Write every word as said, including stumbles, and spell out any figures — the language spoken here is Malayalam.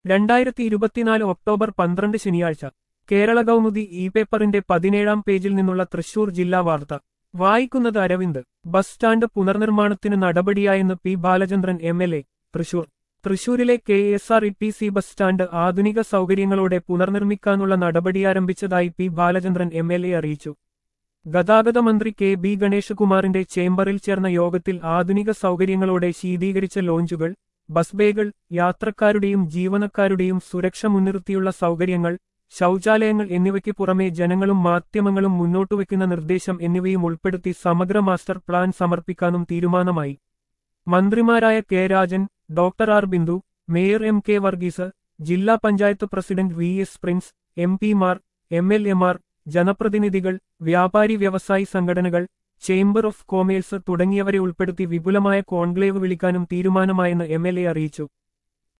രണ്ടായിരത്തി ഇരുപത്തിനാല് ഒക്ടോബർ പന്ത്രണ്ട് ശനിയാഴ്ച കേരള കൗമുദി ഇ പേപ്പറിന്റെ പതിനേഴാം പേജിൽ നിന്നുള്ള തൃശൂർ ജില്ലാ വാർത്ത വായിക്കുന്നത് അരവിന്ദ്. ബസ് സ്റ്റാൻഡ് പുനർനിർമ്മാണത്തിന് നടപടിയായെന്ന് P Balachandran M L A. Thrissur തൃശൂരിലെ K S R E T C bus stand ആധുനിക സൗകര്യങ്ങളോടെ പുനർനിർമ്മിക്കാനുള്ള നടപടിയാരംഭിച്ചതായി P Balachandran M L A അറിയിച്ചു. ഗതാഗത മന്ത്രി കെ ബി ഗണേശകുമാറിന്റെ ചേംബറിൽ ചേർന്ന യോഗത്തിൽ ആധുനിക സൗകര്യങ്ങളോടെ ശീതീകരിച്ച ലോഞ്ചുകൾ, ബസ് ബേകൾ, യാത്രക്കാരുടെയും ജീവനക്കാരുടെയും സുരക്ഷ മുൻനിർത്തിയുള്ള സൗകര്യങ്ങൾ, ശൗചാലയങ്ങൾ എന്നിവയ്ക്ക് പുറമെ ജനങ്ങളും മാധ്യമങ്ങളും മുന്നോട്ടുവയ്ക്കുന്ന നിർദ്ദേശം എന്നിവയും ഉൾപ്പെടുത്തി സമഗ്ര മാസ്റ്റർ പ്ലാൻ സമർപ്പിക്കാനും തീരുമാനമായി. മന്ത്രിമാരായ K Rajan, doctor R Bindu, mayor M K Varghese, ജില്ലാ panchayat president V S Prince, M പിമാർ, എം എൽ എമാർ, ജനപ്രതിനിധികൾ, വ്യാപാരി വ്യവസായി സംഘടനകൾ, ചേംബർ ഓഫ് കൊമേഴ്സ് തുടങ്ങിയവരെ ഉൾപ്പെടുത്തി വിപുലമായ കോൺക്ലേവ് വിളിക്കാനും തീരുമാനമായെന്ന് എം എൽ എ അറിയിച്ചു.